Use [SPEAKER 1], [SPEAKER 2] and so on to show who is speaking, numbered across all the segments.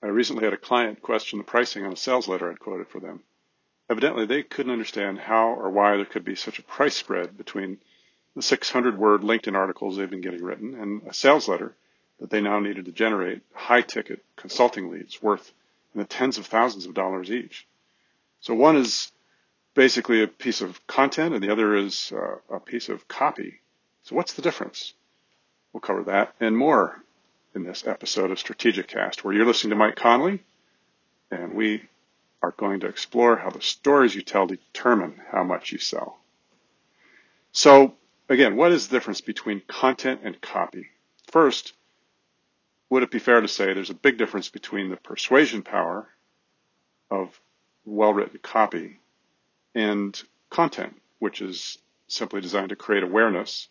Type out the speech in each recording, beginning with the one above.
[SPEAKER 1] recently had a client question the pricing on a sales letter I'd quoted for them. Evidently, they couldn't understand how or why there could be such a price spread between the 600-word LinkedIn articles they've been getting written and a sales letter that they now needed to generate high-ticket consulting leads worth in the tens of thousands of dollars each. So one is basically a piece of content and the other is a piece of copy. So what's the difference? We'll cover that and more in this episode of Strategic Cast, where you're listening to Mike Conley, and we are going to explore how the stories you tell determine how much you sell. So, again, what is the difference between content and copy? First, would it be fair to say there's a big difference between the persuasion power of well-written copy and content, which is simply designed to create awareness.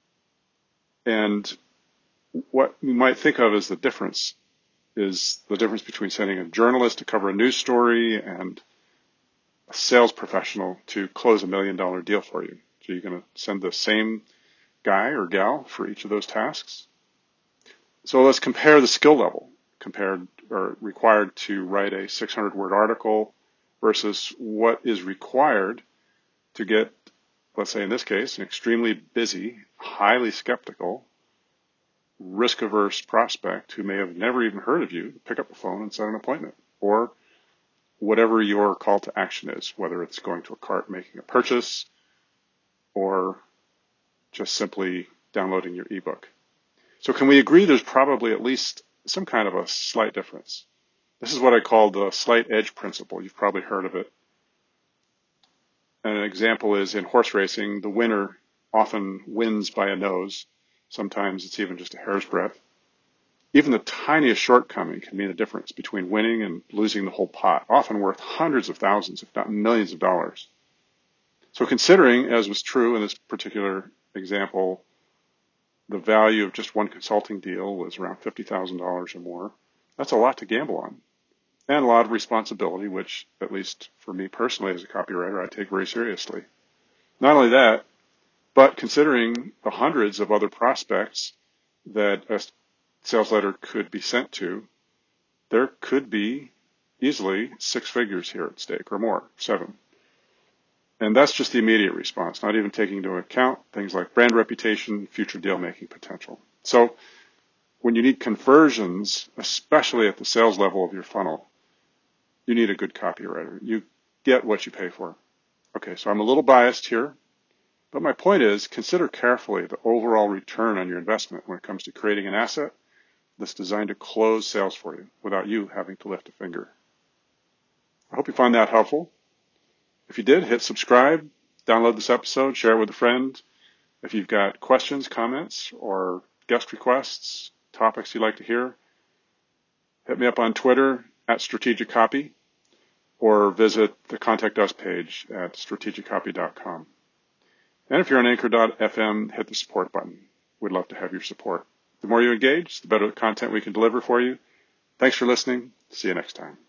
[SPEAKER 1] And what you might think of as the difference is the difference between sending a journalist to cover a news story and a sales professional to close $1 million deal for you. So you're going to send the same guy or gal for each of those tasks. So let's compare the skill level required to write a 600-word article versus what is required to get, let's say in this case, an extremely busy, highly skeptical, risk-averse prospect who may have never even heard of you pick up the phone and set an appointment, or whatever your call to action is, whether it's going to a cart making a purchase or just simply downloading your ebook. So can we agree there's probably at least some kind of a slight difference? This is what I call the slight edge principle. You've probably heard of it. And an example is in horse racing, the winner often wins by a nose. Sometimes it's even just a hair's breadth. Even the tiniest shortcoming can mean the difference between winning and losing the whole pot, often worth hundreds of thousands, if not millions of dollars. So considering, as was true in this particular example, the value of just one consulting deal was around $50,000 or more, that's a lot to gamble on. And a lot of responsibility, which, at least for me personally as a copywriter, I take very seriously. Not only that, but considering the hundreds of other prospects that a sales letter could be sent to, there could be easily 6 figures here at stake or more, 7. And that's just the immediate response, not even taking into account things like brand reputation, future deal-making potential. So when you need conversions, especially at the sales level of your funnel, you need a good copywriter. You get what you pay for. Okay, so I'm a little biased here, but my point is consider carefully the overall return on your investment when it comes to creating an asset that's designed to close sales for you without you having to lift a finger. I hope you find that helpful. If you did, hit subscribe, download this episode, share it with a friend. If you've got questions, comments, or guest requests, topics you'd like to hear, hit me up on Twitter @strategiccopy or visit the Contact Us page at strategiccopy.com. And if you're on Anchor.fm, hit the support button. We'd love to have your support. The more you engage, the better the content we can deliver for you. Thanks for listening. See you next time.